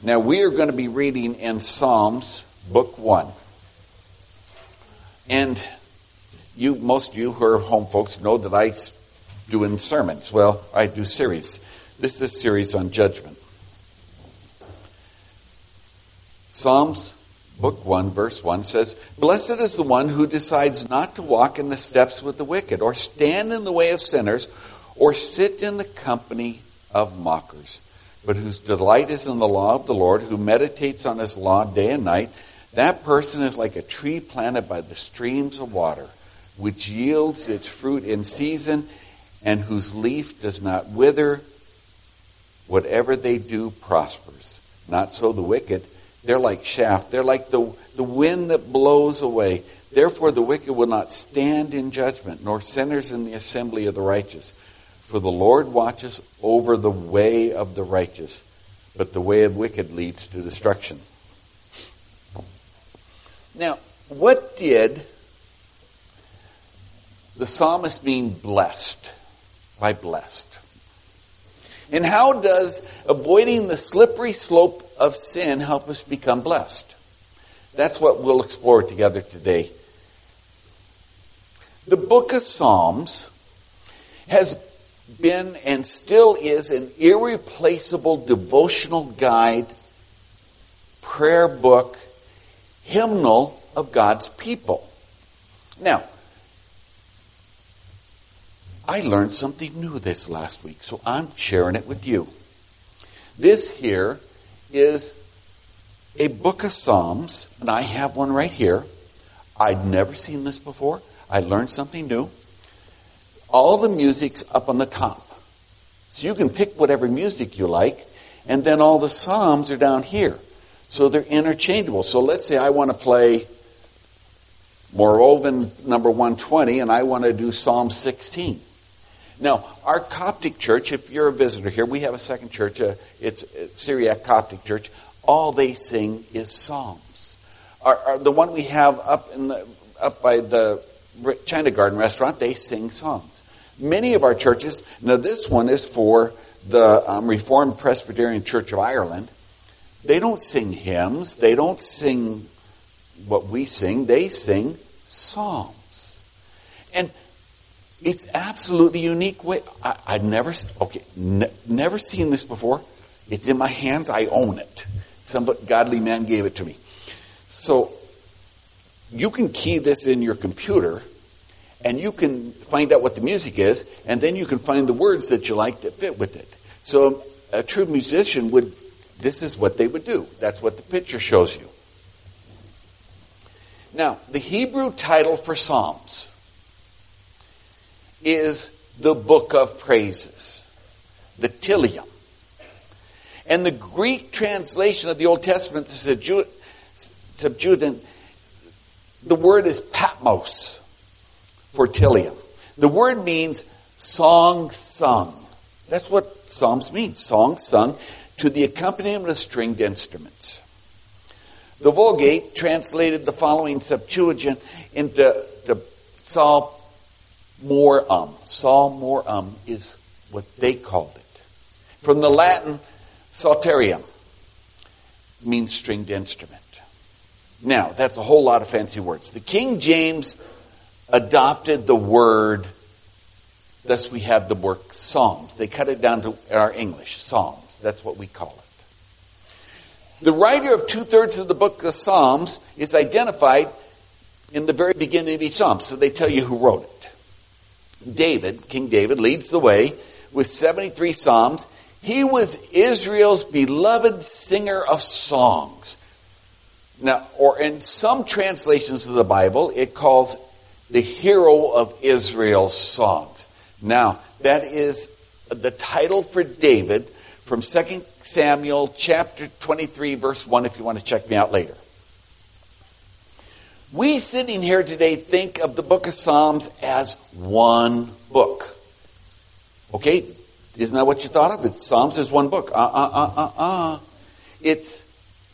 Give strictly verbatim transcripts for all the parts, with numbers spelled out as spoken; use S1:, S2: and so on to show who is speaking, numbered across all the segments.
S1: Now we are going to be reading in Psalms, book one. And you, most of you who are home folks know that I do in sermons. Well, I do series. This is a series on judgment. Psalms, book one, verse one says, "Blessed is the one who decides not to walk in the steps with the wicked, or stand in the way of sinners, or sit in the company of mockers, but whose delight is in the law of the Lord, who meditates on his law day and night. That person is like a tree planted by the streams of water, which yields its fruit in season, and whose leaf does not wither. Whatever they do prospers. Not so the wicked. They're like chaff. They're like the, the wind that blows away. Therefore the wicked will not stand in judgment, nor sinners in the assembly of the righteous. For the Lord watches over the way of the righteous, but the way of wicked leads to destruction." Now, what did the psalmist mean blessed by blessed? And how does avoiding the slippery slope of sin help us become blessed? That's what we'll explore together today. The book of Psalms has been and still is an irreplaceable devotional guide, prayer book, hymnal of God's people. Now, I learned something new this last week, so I'm sharing it with you. This here is a book of Psalms, and I have one right here. I'd never seen this before. I learned something new. All the music's up on the top. So you can pick whatever music you like, and then all the Psalms are down here. So they're interchangeable. So let's say I want to play Moravian number one twenty, and I want to do Psalm sixteen. Now, our Coptic church, if you're a visitor here, we have a second church, uh, it's a Syriac Coptic church. All they sing is Psalms. Our, our, the one we have up in the, up by the China Garden restaurant, they sing Psalms. Many of our churches, now this one is for the um, Reformed Presbyterian Church of Ireland. They don't sing hymns. They don't sing what we sing. They sing Psalms. And it's absolutely unique way. I, I've never, okay, ne- never seen this before. It's in my hands. I own it. Some godly man gave it to me. So you can key this in your computer, and you can find out what the music is, and then you can find the words that you like that fit with it. So a true musician would, this is what they would do. That's what the picture shows you. Now, the Hebrew title for Psalms is the Book of Praises, the Tehillim. And the Greek translation of the Old Testament, the Septuagint, the word is Patmos for Tehillim. The word means song sung. That's what Psalms mean, song sung to the accompaniment of stringed instruments. The Vulgate translated the following Septuagint into the Psalm Morum. Psalm Morum is what they called it. From the Latin, psalterium means stringed instrument. Now, that's a whole lot of fancy words. The King James adopted the word, thus we have the word Psalms. They cut it down to our English, Psalms. That's what we call it. The writer of two-thirds of the book of Psalms is identified in the very beginning of each Psalm, so they tell you who wrote it. David, King David, leads the way with seventy-three Psalms. He was Israel's beloved singer of songs. Now, or in some translations of the Bible, it calls the hero of Israel's songs. Now, that is the title for David from Second Samuel chapter twenty-three, verse one, if you want to check me out later. We sitting here today think of the book of Psalms as one book. Okay? Isn't that what you thought of? It, Psalms is one book. Uh, uh, uh, uh, uh. It's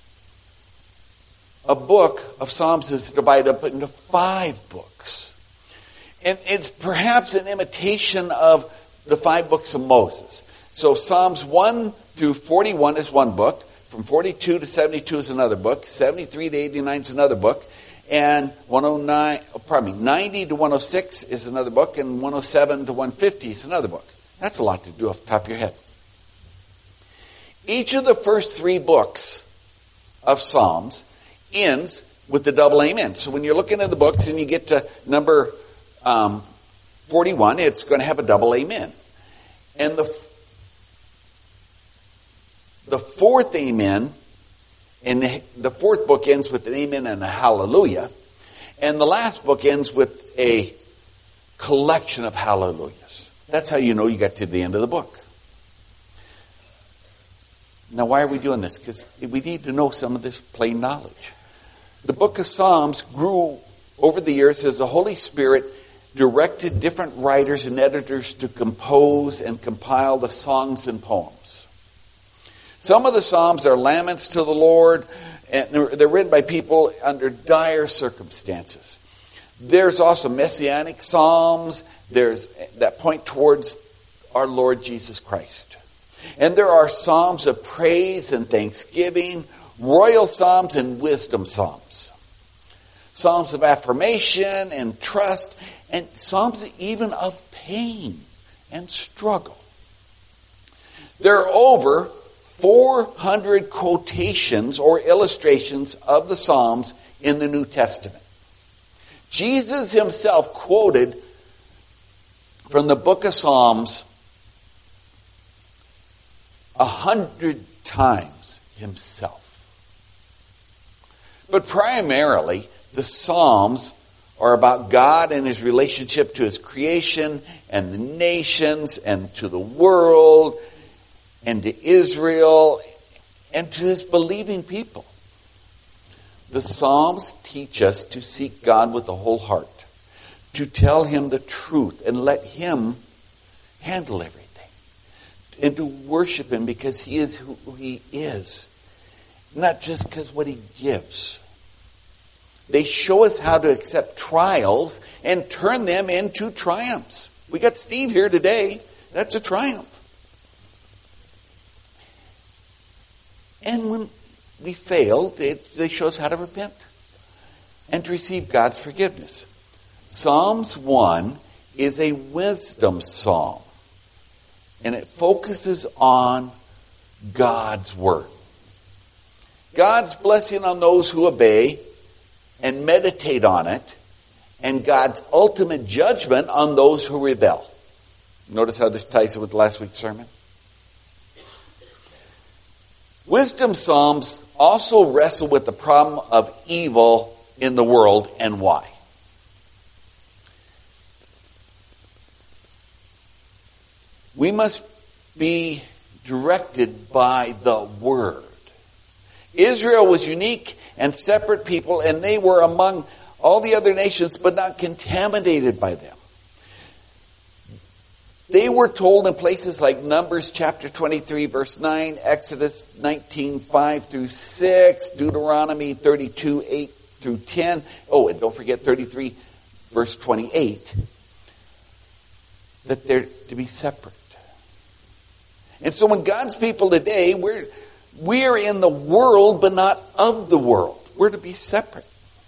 S1: a book of Psalms is divided up into five books. And it's perhaps an imitation of the five books of Moses. So Psalms one through forty-one is one book. from forty-two to seventy-two is another book. seventy-three to eighty-nine is another book. And one oh nine, oh, pardon me, ninety to one oh six is another book. And one oh seven to one fifty is another book. That's a lot to do off the top of your head. Each of the first three books of Psalms ends with the double amen. So when you're looking at the books and you get to number um, forty-one, it's going to have a double amen. And the the fourth amen, and the, the fourth book ends with an amen and a hallelujah. And the last book ends with a collection of hallelujahs. That's how you know you got to the end of the book. Now, why are we doing this? Because we need to know some of this plain knowledge. The book of Psalms grew over the years as the Holy Spirit directed different writers and editors to compose and compile the songs and poems. Some of the Psalms are laments to the Lord, and they're written by people under dire circumstances. There's also messianic Psalms. There's that point towards our Lord Jesus Christ. And there are Psalms of praise and thanksgiving, royal Psalms and wisdom Psalms. Psalms of affirmation and trust, and Psalms even of pain and struggle. There are over four hundred quotations or illustrations of the Psalms in the New Testament. Jesus himself quoted from the book of Psalms a hundred times himself. But primarily, the Psalms are about God and his relationship to his creation and the nations and to the world and to Israel and to his believing people. The Psalms teach us to seek God with the whole heart, to tell him the truth and let him handle everything, and to worship him because he is who he is, not just because what he gives. They show us how to accept trials and turn them into triumphs. We got Steve here today. That's a triumph. And when we fail, they, they show us how to repent and to receive God's forgiveness. Psalms one is a wisdom psalm, and it focuses on God's word. God's blessing on those who obey and meditate on it, and God's ultimate judgment on those who rebel. Notice how this ties in with last week's sermon? Wisdom Psalms also wrestle with the problem of evil in the world and why. We must be directed by the Word. Israel was unique and separate people, and they were among all the other nations, but not contaminated by them. They were told in places like Numbers chapter twenty-three verse nine, Exodus nineteen five through six, Deuteronomy thirty-two eight through ten. Oh, and don't forget thirty-three verse twenty-eight, that they're to be separate. And so when God's people today, we're, we're in the world, but not of the world. We're to be separate.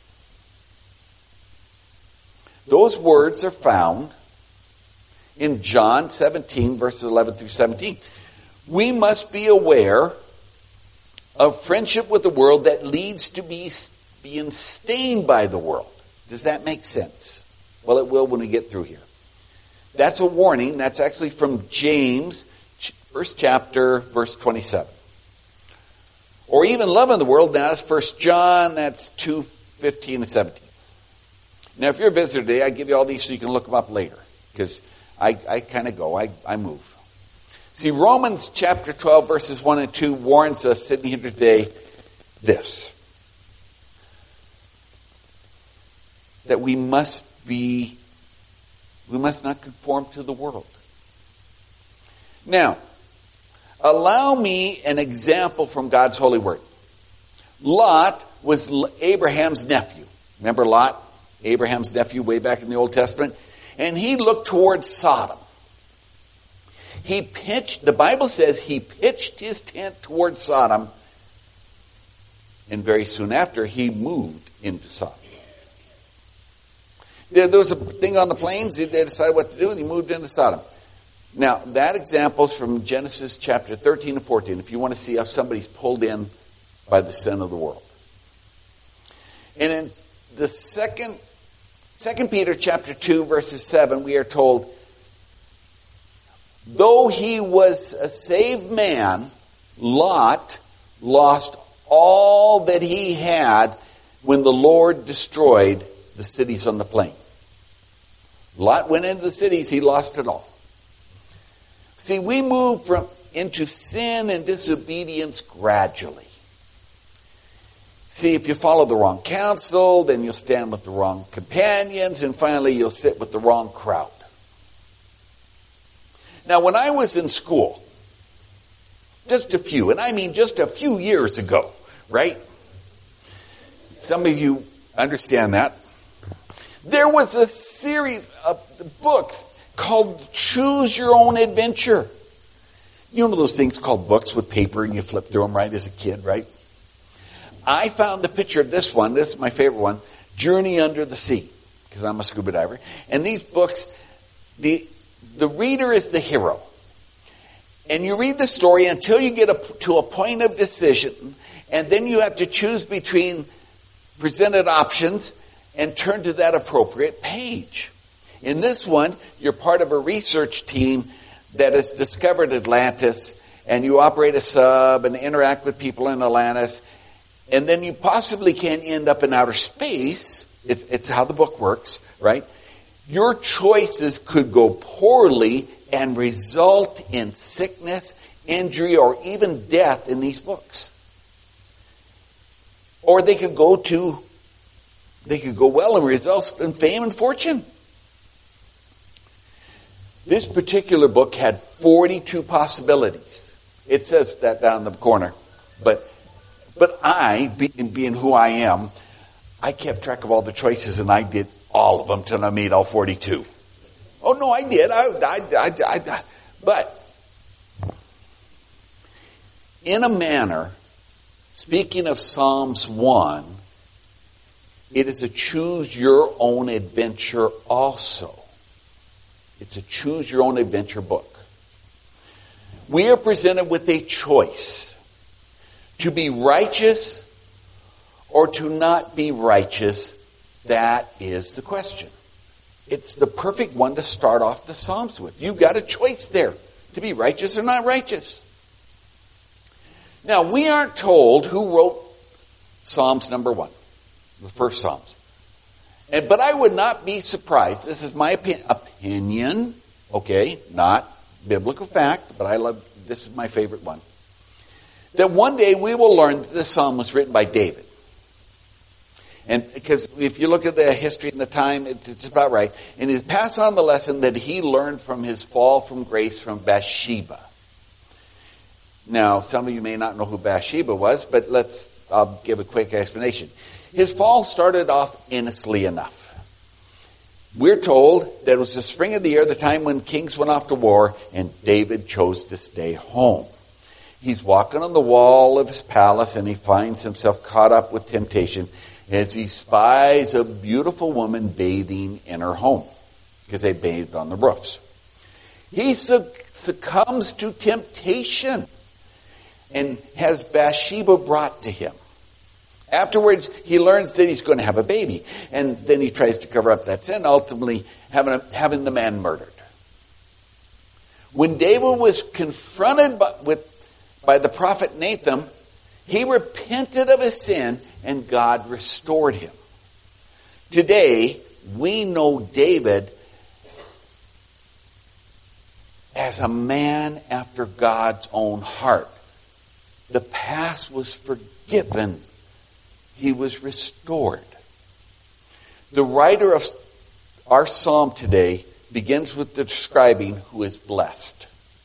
S1: Those words are found in John seventeen, verses eleven through seventeen. We must be aware of friendship with the world that leads to be being stained by the world. Does that make sense? Well, it will when we get through here. That's a warning. That's actually from James, first chapter, verse twenty-seven. Or even loving the world, now that's First John, that's two fifteen and seventeen. Now, if you're a visitor today, I give you all these so you can look them up later, because I, I kind of go, I, I move. See, Romans chapter twelve, verses one and two warns us sitting here today this, that we must be, we must not conform to the world. Now, allow me an example from God's holy word. Lot was Abraham's nephew. Remember Lot? Abraham's nephew way back in the Old Testament. And he looked towards Sodom. He pitched, the Bible says he pitched his tent towards Sodom And very soon after, he moved into Sodom. There, there was a thing on the plains. They decided what to do, and he moved into Sodom. Now, that example's from Genesis chapter thirteen and fourteen, if you want to see how somebody's pulled in by the sin of the world. And in the second, Second Peter chapter two, verses seven, we are told, though he was a saved man, Lot lost all that he had when the Lord destroyed the cities on the plain. Lot went into the cities, he lost it all. See, we move from into sin and disobedience gradually. See, if you follow the wrong counsel, then you'll stand with the wrong companions, and finally you'll sit with the wrong crowd. Now, when I was in school, just a few, and I mean just a few years ago, right? Some of you understand that. There was a series of books called Choose Your Own Adventure. You know those things called books with paper and you flip through them, right, as a kid, right? I found the picture of this one. This is my favorite one. Journey Under the Sea, because I'm a scuba diver. And these books, the the reader is the hero. And you read the story until you get a, to a point of decision, and then you have to choose between presented options and turn to that appropriate page. In this one, you're part of a research team that has discovered Atlantis, and you operate a sub and interact with people in Atlantis, and then you possibly can end up in outer space. It's, it's how the book works, right? Your choices could go poorly and result in sickness, injury, or even death in these books. Or they could go to, they could go well and result in fame and fortune. This particular book had forty-two possibilities. It says that down in the corner. But, but I, being, being who I am, I kept track of all the choices and I did all of them till I made all forty-two. Oh no, I did. I, I, I, I, I, but in a manner, speaking of Psalms one, it is a choose your own adventure also. It's a choose your own adventure book. We are presented with a choice to be righteous or to not be righteous. That is the question. It's the perfect one to start off the Psalms with. You've got a choice there to be righteous or not righteous. Now, we aren't told who wrote Psalms number one, the first Psalms. And, but I would not be surprised, this is my opinion, opinion, okay, not biblical fact, but I love, this is my favorite one, that one day we will learn that this psalm was written by David. And because if you look at the history and the time, it's about right. And he passed on the lesson that he learned from his fall from grace from Bathsheba. Now, some of you may not know who Bathsheba was, but let's, I'll give a quick explanation. His fall started off innocently enough. We're told that it was the spring of the year, the time when kings went off to war, and David chose to stay home. He's walking on the wall of his palace, and he finds himself caught up with temptation as he spies a beautiful woman bathing in her home, because they bathed on the roofs. He succumbs to temptation and has Bathsheba brought to him. Afterwards, he learns that he's going to have a baby, and then he tries to cover up that sin, ultimately having, a, having the man murdered. When David was confronted by, with, by the prophet Nathan, he repented of his sin, and God restored him. Today, we know David as a man after God's own heart. The past was forgiven. He was restored. The writer of our psalm today begins with describing who is blessed.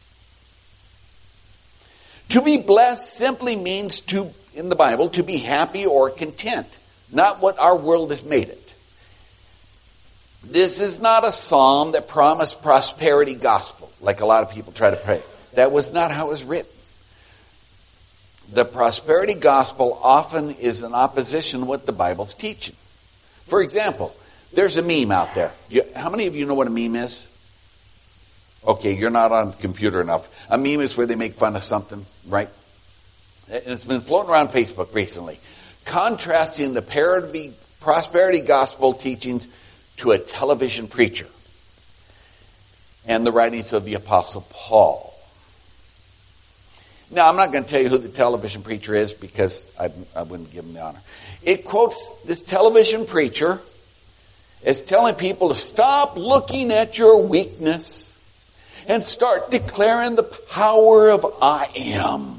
S1: To be blessed simply means to, in the Bible, to be happy or content, not what our world has made it. This is not a psalm that promised prosperity gospel, like a lot of people try to pray. That was not how it was written. the prosperity gospel often is in opposition to what the Bible's teaching. For example, there's a meme out there. You, how many of you know what a meme is? Okay, you're not on the computer enough. A meme is where they make fun of something, right? And it's been floating around Facebook recently, contrasting the parody, prosperity gospel teachings to a television preacher and the writings of the Apostle Paul. Now, I'm not going to tell you who the television preacher is because I, I wouldn't give him the honor. It quotes this television preacher as telling people to stop looking at your weakness and start declaring the power of I am.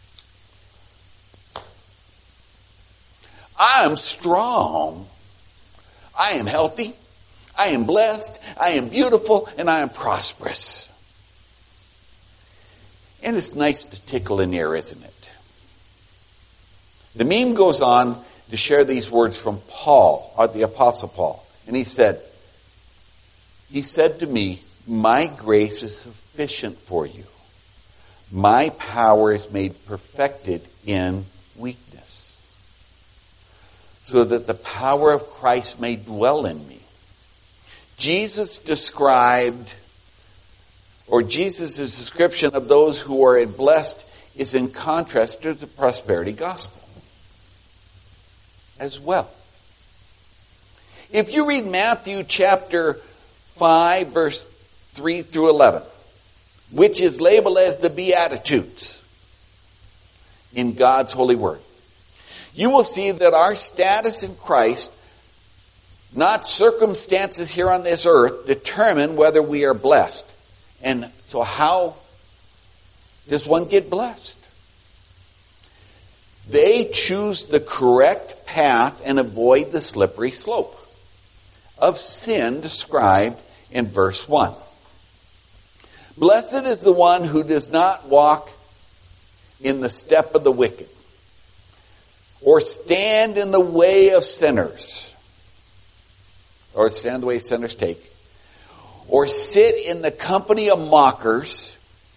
S1: I am strong. I am healthy. I am blessed. I am beautiful. And I am prosperous. And it's nice to tickle an ear, isn't it? The meme goes on to share these words from Paul, or the Apostle Paul. And he said, he said to me, my grace is sufficient for you. My power is made perfected in weakness, so that the power of Christ may dwell in me. Jesus described, or Jesus' description of those who are blessed is in contrast to the prosperity gospel as well. If you read Matthew chapter five, verse three through eleven, which is labeled as the Beatitudes in God's holy word, you will see that our status in Christ, not circumstances here on this earth, determine whether we are blessed. And so how does one get blessed? They choose the correct path and avoid the slippery slope of sin described in verse one. Blessed is the one who does not walk in the step of the wicked, or stand in the way of sinners, or stand in the way sinners take, or sit in the company of mockers.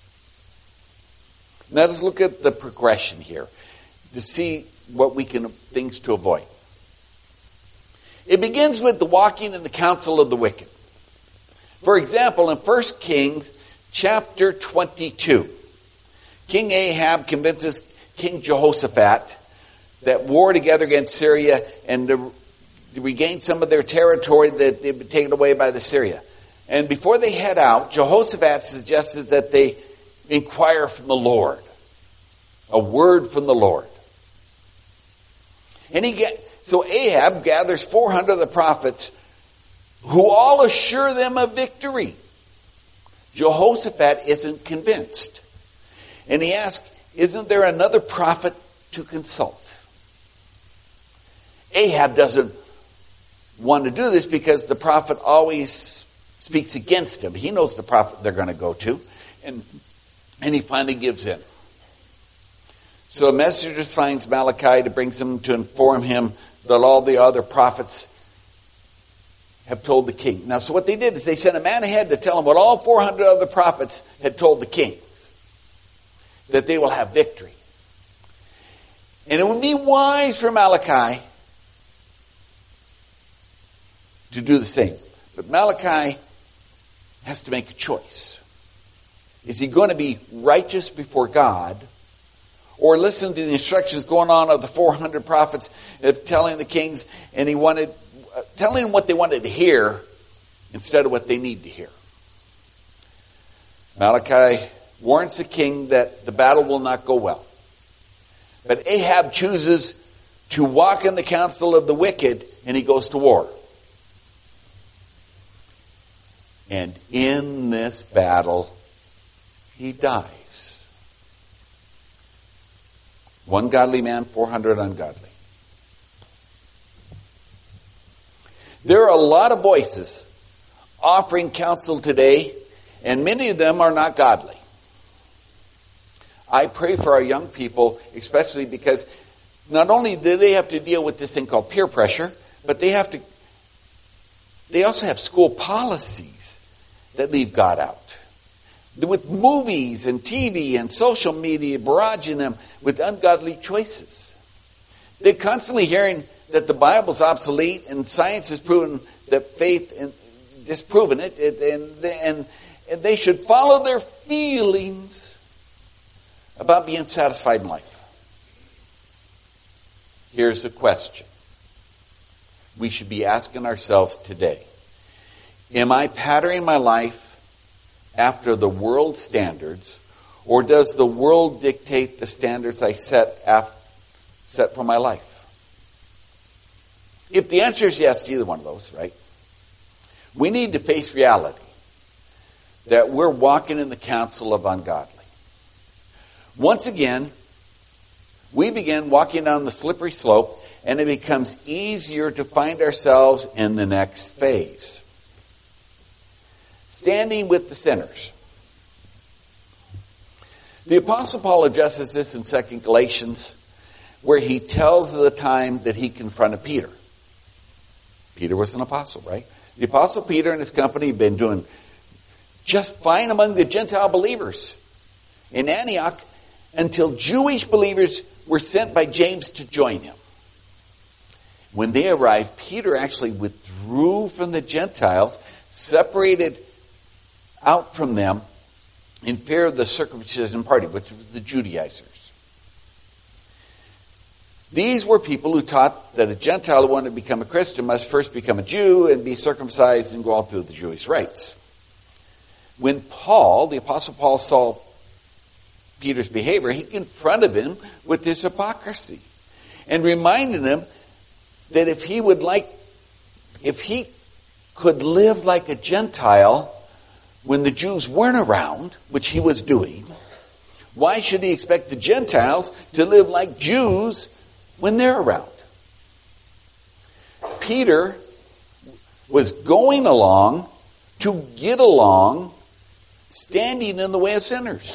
S1: Now let's look at the progression here to see what we can, things to avoid. It begins with the walking in the counsel of the wicked. For example, in First Kings chapter twenty-two, King Ahab convinces King Jehoshaphat that war together against Syria and to regain some of their territory that they'd been taken away by the Syria. And before they head out, Jehoshaphat suggested that they inquire from the Lord. A word from the Lord. And he get, so Ahab gathers four hundred of the prophets who all assure them of victory. Jehoshaphat isn't convinced. And he asks, isn't there another prophet to consult? Ahab doesn't want to do this because the prophet always speaks against him. He knows the prophet they're going to go to. And, and he finally gives in. So a messenger finds Malachi to bring him to inform him that all the other prophets have told the king. Now, so what they did is they sent a man ahead to tell him what all four hundred other prophets had told the kings. That they will have victory. And it would be wise for Malachi to do the same. But Malachi has to make a choice. Is he going to be righteous before God, or listen to the instructions going on of the four hundred prophets of telling the kings, and he wanted, uh, telling them what they wanted to hear instead of what they need to hear? Malachi warns the king that the battle will not go well. But Ahab chooses to walk in the counsel of the wicked, and he goes to war. And in this battle, he dies. One godly man, four hundred ungodly. There are a lot of voices offering counsel today, and many of them are not godly. I pray for our young people, especially because not only do they have to deal with this thing called peer pressure, but they have to, they also have school policies that leave God out. with movies and T V and social media barraging them with ungodly choices. They're constantly hearing that the Bible's obsolete and science has proven that faith and disproven it, and, and, and they should follow their feelings about being satisfied in life. Here's a question we should be asking ourselves today. Am I patterning my life after the world standards, or does the world dictate the standards I set after, set for my life? If the answer is yes to either one of those, right, we need to face reality that we're walking in the counsel of ungodly. Once again, we begin walking down the slippery slope, and it becomes easier to find ourselves in the next phase. Standing with the sinners. The Apostle Paul addresses this in Second Galatians, where he tells of the time that he confronted Peter. Peter was an apostle, right? The Apostle Peter and his company had been doing just fine among the Gentile believers in Antioch until Jewish believers were sent by James to join him. When they arrived, Peter actually withdrew from the Gentiles, separated out from them in fear of the circumcision party, which was the Judaizers. These were people who taught that a Gentile who wanted to become a Christian must first become a Jew and be circumcised and go all through the Jewish rites. When Paul, the Apostle Paul, saw Peter's behavior, he confronted him with his hypocrisy and reminded him that if he would like, if he could live like a Gentile when the Jews weren't around, which he was doing, why should he expect the Gentiles to live like Jews when they're around? Peter was going along to get along, standing in the way of sinners.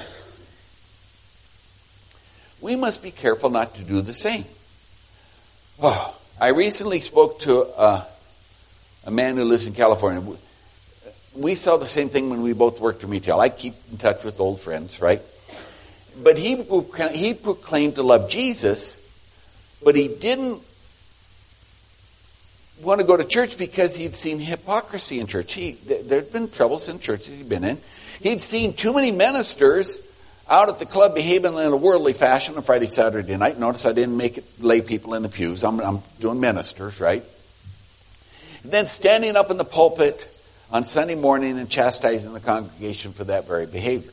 S1: We must be careful not to do the same. Oh, I recently spoke to uh, a man who lives in California. We saw the same thing when we both worked in retail. I keep in touch with old friends, right? But he he proclaimed to love Jesus, but he didn't want to go to church because he'd seen hypocrisy in church. He, there'd been troubles in churches he'd been in. He'd seen too many ministers out at the club behaving in a worldly fashion on Friday, Saturday night. Notice I didn't make it lay people in the pews. I'm, I'm doing ministers, right? And then standing up in the pulpit on Sunday morning and chastising the congregation for that very behavior.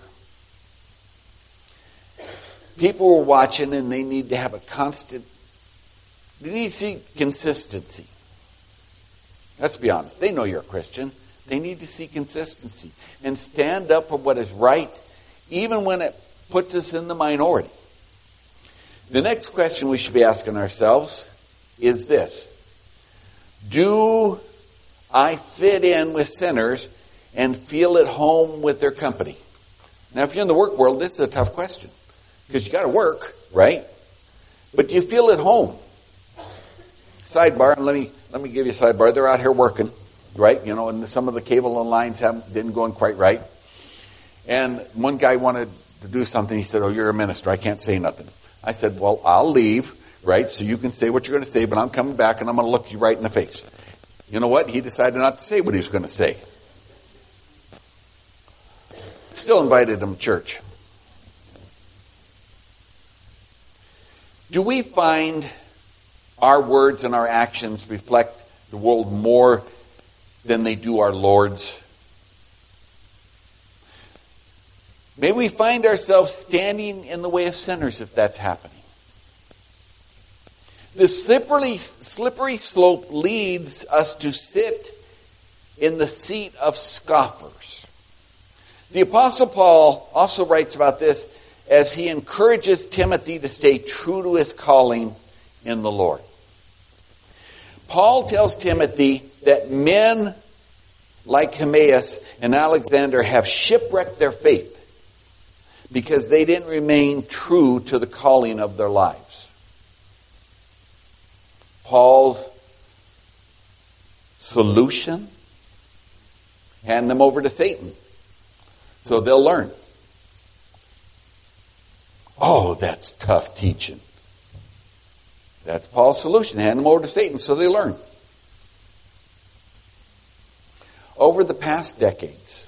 S1: People were watching, and they need to have a constant, they need to see consistency. Let's be honest. They know you're a Christian. They need to see consistency and stand up for what is right, even when it puts us in the minority. The next question we should be asking ourselves is this: do I fit in with sinners and feel at home with their company? Now, if you're in the work world, this is a tough question, because you got to work, right? But do you feel at home? Sidebar, and let me let me give you a sidebar. They're out here working, right? You know, and some of the cable lines haven't didn't go in quite right. And one guy wanted to do something. He said, "Oh, you're a minister. I can't say nothing." I said, "Well, I'll leave, right? So you can say what you're going to say, but I'm coming back and I'm going to look you right in the face." You know what? He decided not to say what he was going to say. Still invited him to church. Do we find our words and our actions reflect the world more than they do our Lord's? May we find ourselves standing in the way of sinners if that's happening. The slippery, slippery slope leads us to sit in the seat of scoffers. The Apostle Paul also writes about this as he encourages Timothy to stay true to his calling in the Lord. Paul tells Timothy that men like Hymenaeus and Alexander have shipwrecked their faith because they didn't remain true to the calling of their lives. Paul's solution: hand them over to Satan. So they'll learn. Oh, that's tough teaching. That's Paul's solution. Hand them over to Satan so they learn. Over the past decades,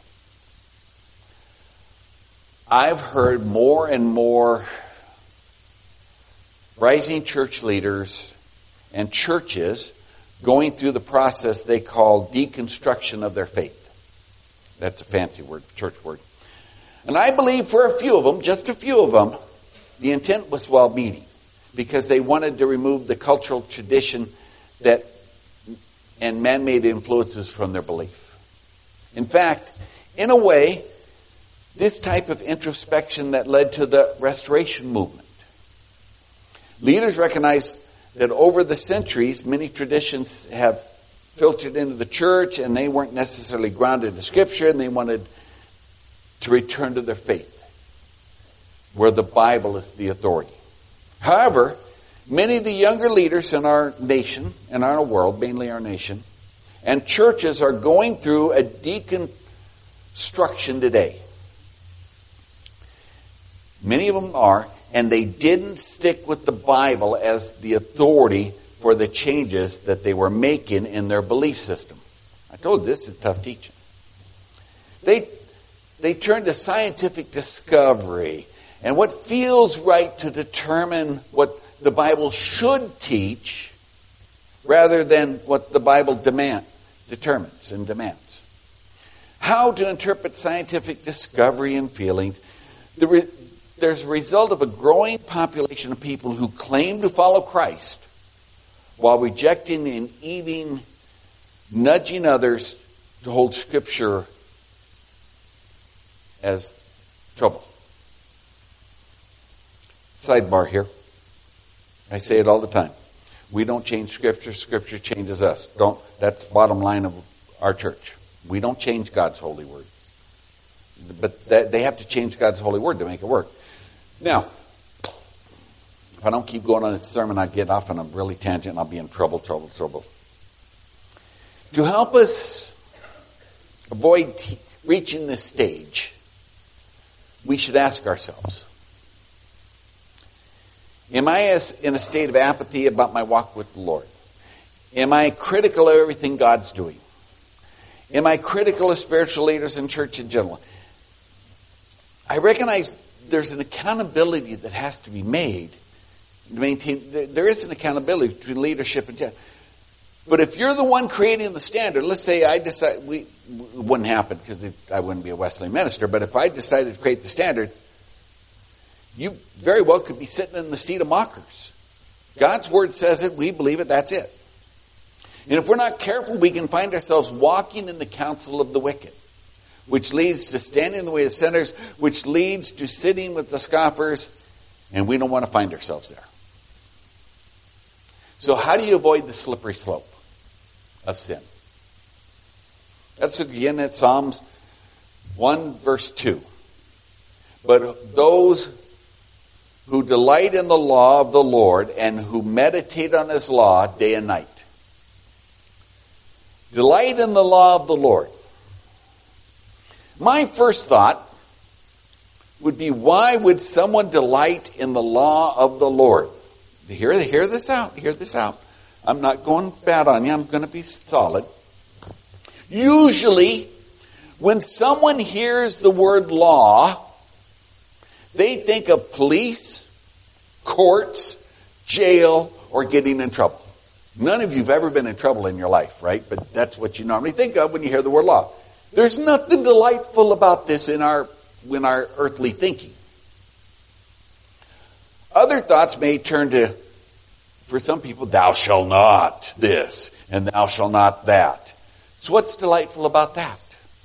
S1: I've heard more and more rising church leaders and churches going through the process they call deconstruction of their faith. That's a fancy word, church word. And I believe for a few of them, just a few of them, the intent was well-meaning because they wanted to remove the cultural tradition that and man-made influences from their belief. In fact, in a way, this type of introspection that led to the Restoration movement. Leaders recognized that over the centuries, many traditions have filtered into the church and they weren't necessarily grounded in Scripture, and they wanted to return to their faith, where the Bible is the authority. However, many of the younger leaders in our nation, in our world, mainly our nation, and churches are going through a deconstruction today. Many of them are, and they didn't stick with the Bible as the authority for the changes that they were making in their belief system. I told you this is tough teaching. They, they turned to scientific discovery and what feels right to determine what the Bible should teach rather than what the Bible demand, determines and demands. How to interpret scientific discovery and feelings. The re- there's a result of a growing population of people who claim to follow Christ while rejecting and even nudging others to hold Scripture as trouble. Sidebar here. I say it all the time. We don't change Scripture. Scripture changes us. Don't. That's the bottom line of our church. We don't change God's holy word. But that, they have to change God's holy word to make it work. Now, if I don't keep going on this sermon, I get off on a really tangent and I'll be in trouble, trouble, trouble. To help us avoid t- reaching this stage, we should ask ourselves, am I as in a state of apathy about my walk with the Lord? Am I critical of everything God's doing? Am I critical of spiritual leaders in church in general? I recognize there's an accountability that has to be made to maintain. There is an accountability between leadership and church. But if you're the one creating the standard, let's say I decide, we, it wouldn't happen because I wouldn't be a Wesleyan minister, but if I decided to create the standard, you very well could be sitting in the seat of mockers. God's word says it, we believe it, that's it. And if we're not careful, we can find ourselves walking in the counsel of the wicked, which leads to standing in the way of sinners, which leads to sitting with the scoffers, and we don't want to find ourselves there. So how do you avoid the slippery slope of sin? Let's look again at Psalms one verse two. But those who delight in the law of the Lord and who meditate on His law day and night. Delight in the law of the Lord. My first thought would be, why would someone delight in the law of the Lord? Hear, hear this out. Hear this out. I'm not going bad on you. I'm going to be solid. Usually, when someone hears the word law, they think of police, courts, jail, or getting in trouble. None of you have ever been in trouble in your life, right? But that's what you normally think of when you hear the word law. There's nothing delightful about this in our, in our earthly thinking. Other thoughts may turn to, for some people, thou shalt not this, and thou shalt not that. So what's delightful about that?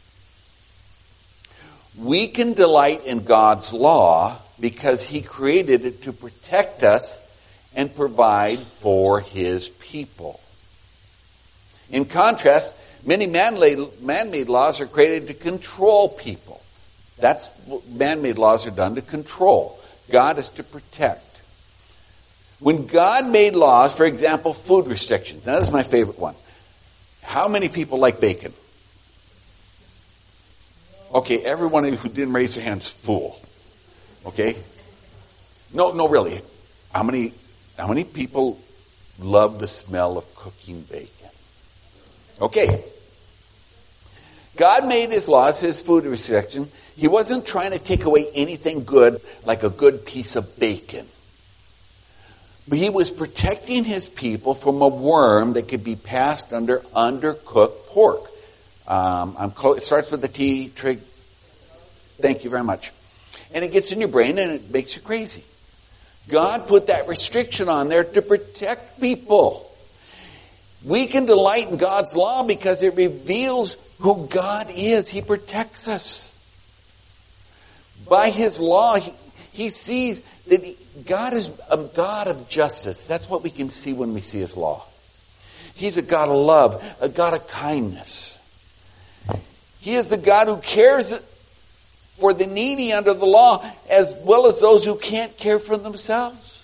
S1: We can delight in God's law because He created it to protect us and provide for His people. In contrast, many man-made laws are created to control people. That's what man-made laws are done, to control. God is to protect. When God made laws, for example, food restrictions. Now, this is my favorite one. How many people like bacon? Okay, everyone who didn't raise their hands, fool. Okay? No, no, really. How many, how many people love the smell of cooking bacon? Okay. God made his laws, his food restriction. He wasn't trying to take away anything good like a good piece of bacon. But he was protecting his people from a worm that could be passed under undercooked pork. Um, I'm close, it starts with the T, trig. Thank you very much. And it gets in your brain and it makes you crazy. God put that restriction on there to protect people. We can delight in God's law because it reveals who God is. He protects us. By his law, he, he sees that he, God is a God of justice. That's what we can see when we see his law. He's a God of love, a God of kindness. He is the God who cares for the needy under the law as well as those who can't care for themselves.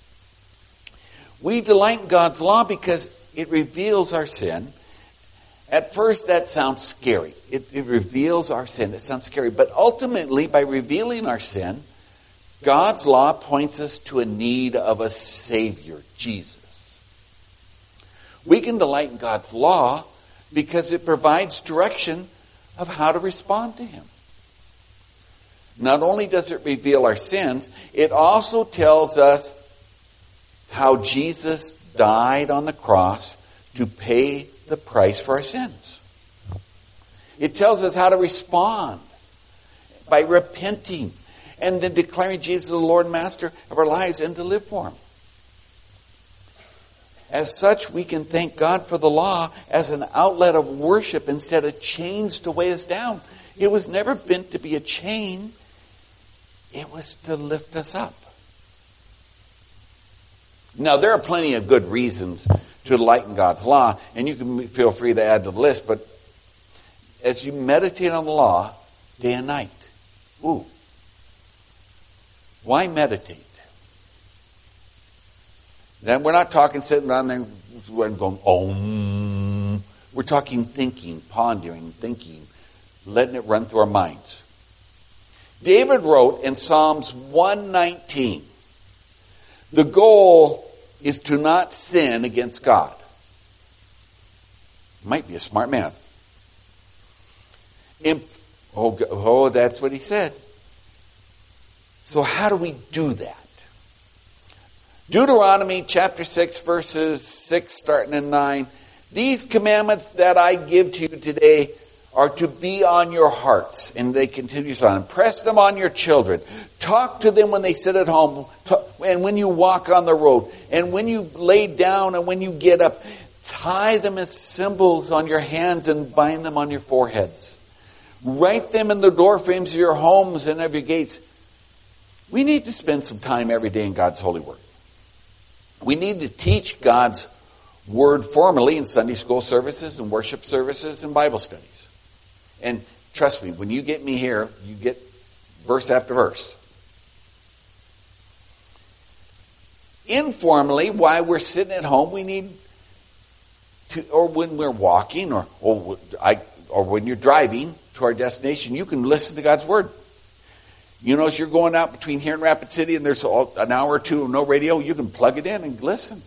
S1: We delight in God's law because it reveals our sin. At first that sounds scary. It, it reveals our sin. It sounds scary. But ultimately, by revealing our sin, God's law points us to a need of a Savior, Jesus. We can delight in God's law because it provides direction of how to respond to him. Not only does it reveal our sins, it also tells us how Jesus died on the cross to pay the price for our sins. It tells us how to respond by repenting and then declaring Jesus the Lord and Master of our lives and to live for him. As such, we can thank God for the law as an outlet of worship instead of chains to weigh us down. It was never meant to be a chain. It was to lift us up. Now, there are plenty of good reasons to delight in God's law, and you can feel free to add to the list, but as you meditate on the law day and night, ooh, why meditate? Then we're not talking sitting around there and going, oh, we're talking thinking, pondering, thinking, letting it run through our minds. David wrote in Psalms one nineteen, the goal is to not sin against God. Might be a smart man. Imp- oh, oh, that's what he said. So how do we do that? Deuteronomy chapter six, verses six, starting in nine. These commandments that I give to you today are to be on your hearts. And they continues on. Impress them on your children. Talk to them when they sit at home and when you walk on the road and when you lay down and when you get up. Tie them as symbols on your hands and bind them on your foreheads. Write them in the door frames of your homes and of your gates. We need to spend some time every day in God's holy word. We need to teach God's word formally in Sunday school services and worship services and Bible studies. And trust me, when you get me here, you get verse after verse. Informally, while we're sitting at home, we need to, or when we're walking, or or, I, or when you're driving to our destination, you can listen to God's word. You know, as you're going out between here and Rapid City and there's an hour or two of no radio, you can plug it in and listen.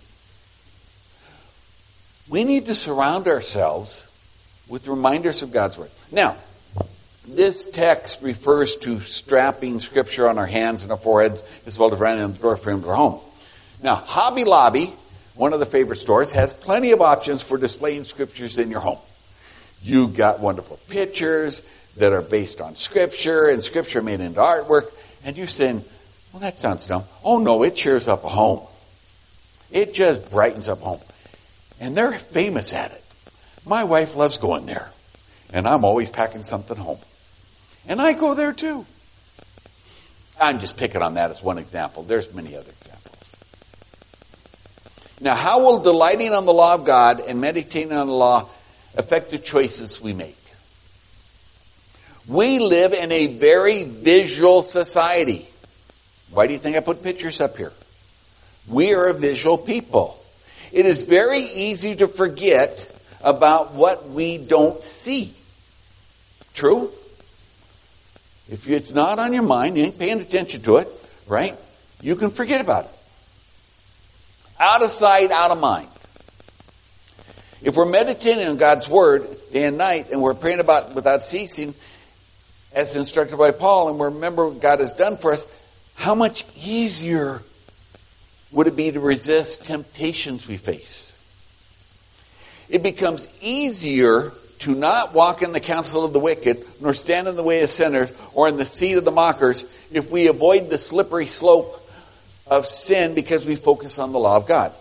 S1: We need to surround ourselves with reminders of God's word. Now, this text refers to strapping scripture on our hands and our foreheads as well as running on the door frame of our home. Now, Hobby Lobby, one of the favorite stores, has plenty of options for displaying scriptures in your home. You've got wonderful pictures that are based on scripture and scripture made into artwork. And you're saying, well, that sounds dumb. Oh no, it cheers up a home. It just brightens up home. And they're famous at it. My wife loves going there. And I'm always packing something home. And I go there too. I'm just picking on that as one example. There's many other examples. Now, how will delighting on the law of God and meditating on the law affect the choices we make? We live in a very visual society. Why do you think I put pictures up here? We are a visual people. It is very easy to forget about what we don't see. True? If it's not on your mind, you ain't paying attention to it, right? You can forget about it. Out of sight, out of mind. If we're meditating on God's Word day and night, and we're praying about it without ceasing, as instructed by Paul, and we remember what God has done for us, how much easier would it be to resist temptations we face? It becomes easier to not walk in the counsel of the wicked, nor stand in the way of sinners, or in the seat of the mockers, if we avoid the slippery slope of sin because we focus on the law of God.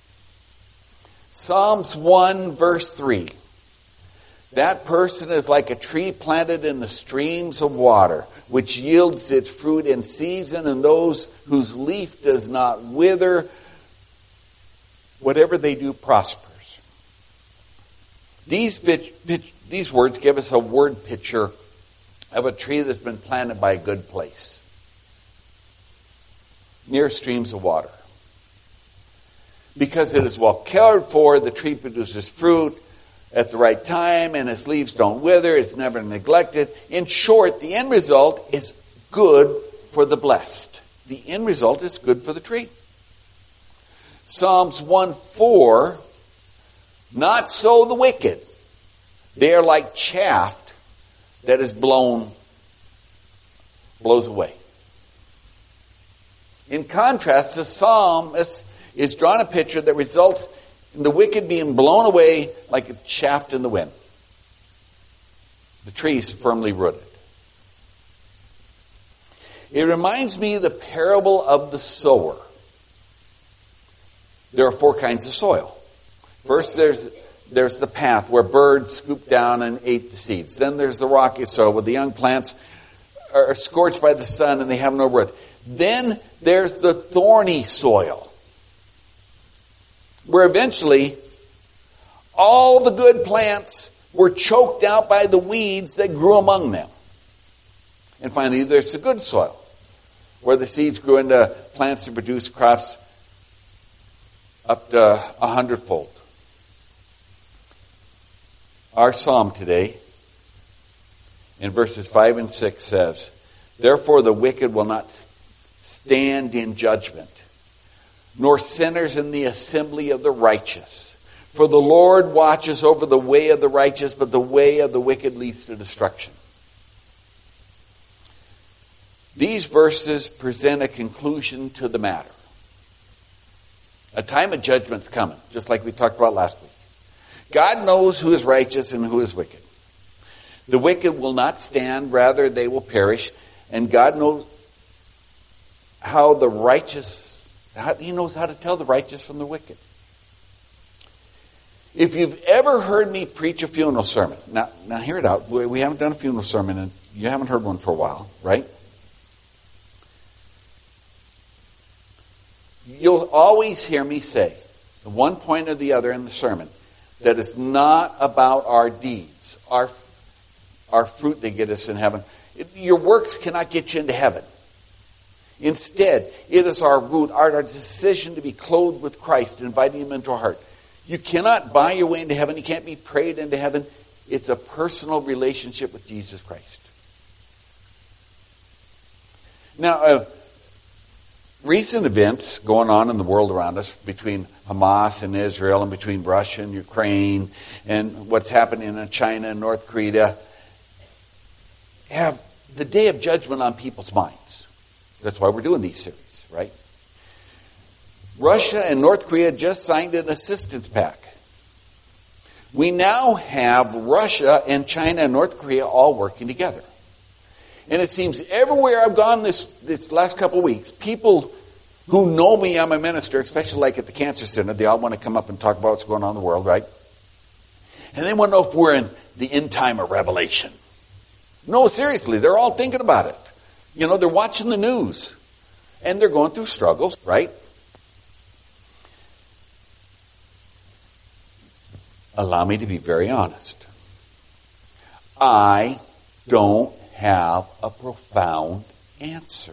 S1: Psalms one verse three. That person is like a tree planted in the streams of water, which yields its fruit in season, and those whose leaf does not wither, whatever they do prospers. These, these words give us a word picture of a tree that's been planted by a good place, near streams of water. Because it is well cared for, the tree produces fruit at the right time, and its leaves don't wither, it's never neglected. In short, the end result is good for the blessed. The end result is good for the tree. Psalms one four, not so the wicked. They are like chaff that is blown, blows away. In contrast, the psalmist is drawn a picture that results in the wicked being blown away like a shaft in the wind. The tree is firmly rooted. It reminds me of the parable of the sower. There are four kinds of soil. First, there's there's the path where birds scooped down and ate the seeds. Then there's the rocky soil where the young plants are scorched by the sun and they have no root. Then there's the thorny soil, where eventually all the good plants were choked out by the weeds that grew among them. And finally, there's the good soil, where the seeds grew into plants that produce crops up to a hundredfold. Our psalm today, in verses five and six, says, therefore the wicked will not stand in judgment, nor sinners in the assembly of the righteous. For the Lord watches over the way of the righteous, but the way of the wicked leads to destruction. These verses present a conclusion to the matter. A time of judgment's coming, just like we talked about last week. God knows who is righteous and who is wicked. The wicked will not stand, rather they will perish. And God knows how the righteous, how, He knows how to tell the righteous from the wicked. If you've ever heard me preach a funeral sermon, now, now hear it out. We, we haven't done a funeral sermon and you haven't heard one for a while, right? You'll always hear me say, at one point or the other in the sermon, that it's not about our deeds, our, our fruit that get us in heaven. It, your works cannot get you into heaven. Instead, it is our root, our, our decision to be clothed with Christ, inviting Him into our heart. You cannot buy your way into heaven. You can't be prayed into heaven. It's a personal relationship with Jesus Christ. Now, uh, recent events going on in the world around us, between Hamas and Israel, and between Russia and Ukraine, and what's happening in China and North Korea, have the day of judgment on people's minds. That's why we're doing these series, right? Russia and North Korea just signed an assistance pact. We now have Russia and China and North Korea all working together. And it seems everywhere I've gone this, this last couple of weeks, people who know me, I'm a minister, especially like at the Cancer Center, they all want to come up and talk about what's going on in the world, right? And they want to know if we're in the end time of Revelation. No, seriously, they're all thinking about it. You know, they're watching the news. And they're going through struggles, right? Allow me to be very honest. I don't have a profound answer.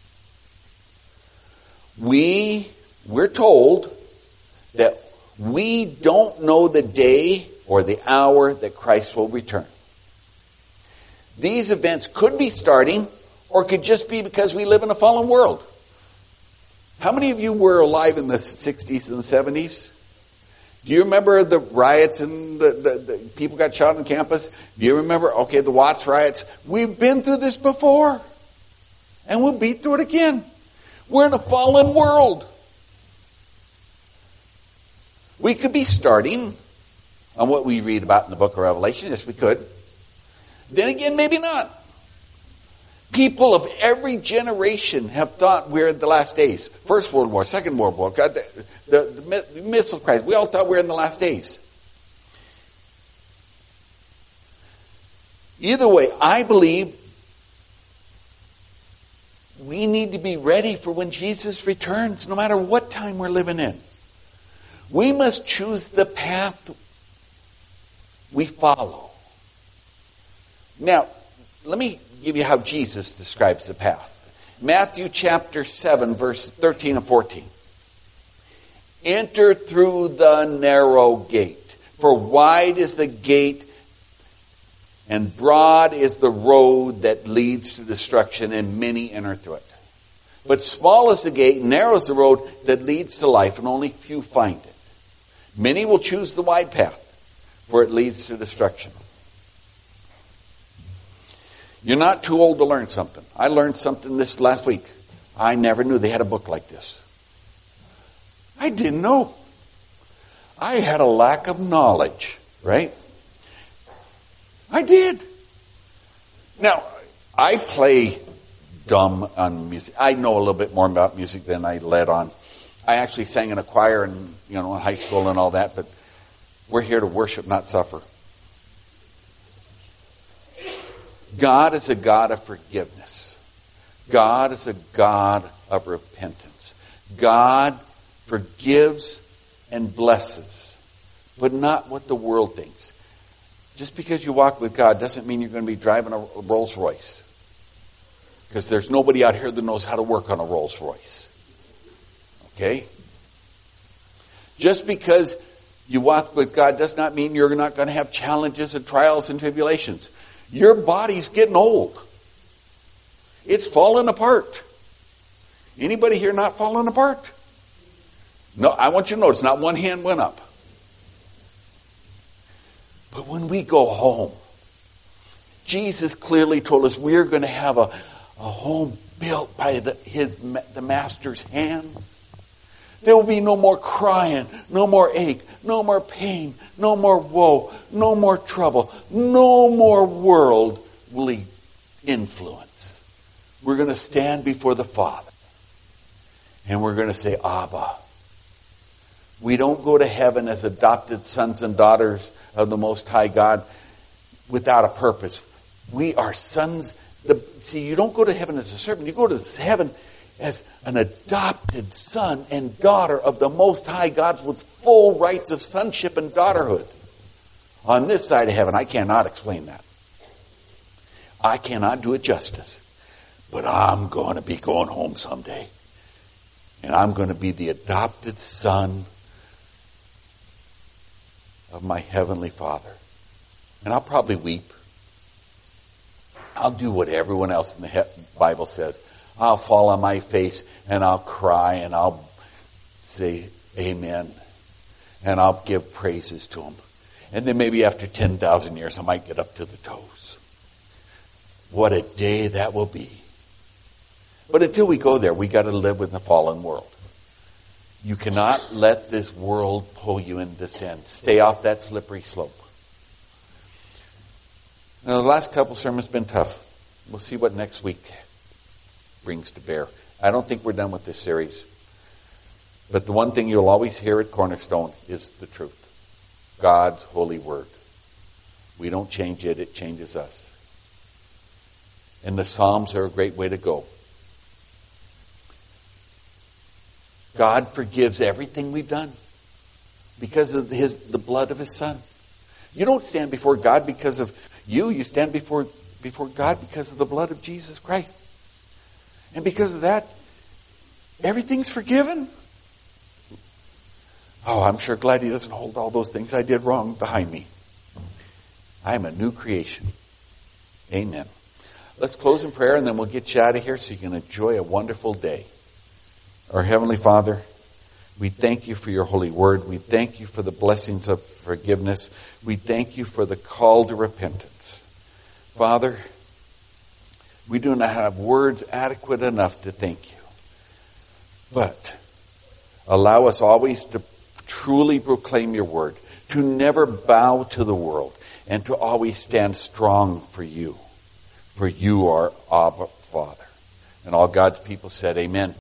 S1: We, we're told that we don't know the day or the hour that Christ will return. These events could be starting or could just be because we live in a fallen world. How many of you were alive in the sixties and the seventies? Do you remember the riots and the, the, the people got shot on campus? Do you remember, okay, the Watts riots? We've been through this before. And we'll be through it again. We're in a fallen world. We could be starting on what we read about in the book of Revelation. Yes, we could. Then again, maybe not. People of every generation have thought we're in the last days. First World War, Second World War, God, the, the, the missile crisis. We all thought we were in the last days. Either way, I believe we need to be ready for when Jesus returns, no matter what time we're living in. We must choose the path we follow. Now, let me give you how Jesus describes the path. Matthew chapter seven, verses thirteen and fourteen. Enter through the narrow gate, for wide is the gate and broad is the road that leads to destruction, and many enter through it. But small is the gate, and narrow is the road that leads to life, and only few find it. Many will choose the wide path, for it leads to destruction. You're not too old to learn something. I learned something this last week. I never knew they had a book like this. I didn't know. I had a lack of knowledge, right? I did. Now, I play dumb on music. I know a little bit more about music than I let on. I actually sang in a choir and, you know, in high school and all that, but we're here to worship, not suffer. God is a God of forgiveness. God is a God of repentance. God forgives and blesses, but not what the world thinks. Just because you walk with God doesn't mean you're going to be driving a Rolls Royce. Because there's nobody out here that knows how to work on a Rolls Royce. Okay? Just because you walk with God does not mean you're not going to have challenges and trials and tribulations. Your body's getting old. It's falling apart. Anybody here not falling apart? No, I want you to notice, not one hand went up. But when we go home, Jesus clearly told us we're going to have a, a home built by the, his, the Master's hands. There will be no more crying, no more ache, no more pain, no more woe, no more trouble, no more worldly influence. We're going to stand before the Father and we're going to say, Abba. We don't go to heaven as adopted sons and daughters of the Most High God without a purpose. We are sons. The, see, you don't go to heaven as a servant. You go to heaven as an adopted son and daughter of the Most High God with full rights of sonship and daughterhood. On this side of heaven, I cannot explain that. I cannot do it justice. But I'm going to be going home someday. And I'm going to be the adopted son of my Heavenly Father. And I'll probably weep. I'll do what everyone else in the Bible says. I'll fall on my face and I'll cry and I'll say amen. And I'll give praises to him. And then maybe after ten thousand years I might get up to the toes. What a day that will be. But until we go there, we got to live in the fallen world. You cannot let this world pull you into sin. Stay off that slippery slope. Now, the last couple sermons have been tough. We'll see what next week brings to bear. I don't think we're done with this series. But the one thing you'll always hear at Cornerstone is the truth. God's holy word. We don't change it, it changes us. And the Psalms are a great way to go. God forgives everything we've done because of his, the blood of his Son. You don't stand before God because of you. You stand before, before God because of the blood of Jesus Christ. And because of that, everything's forgiven. Oh, I'm sure glad he doesn't hold all those things I did wrong behind me. I'm a new creation. Amen. Let's close in prayer and then we'll get you out of here so you can enjoy a wonderful day. Our Heavenly Father, we thank you for your holy word. We thank you for the blessings of forgiveness. We thank you for the call to repentance. Father, we do not have words adequate enough to thank you. But allow us always to truly proclaim your word, to never bow to the world, and to always stand strong for you. For you are Abba, Father. And all God's people said amen.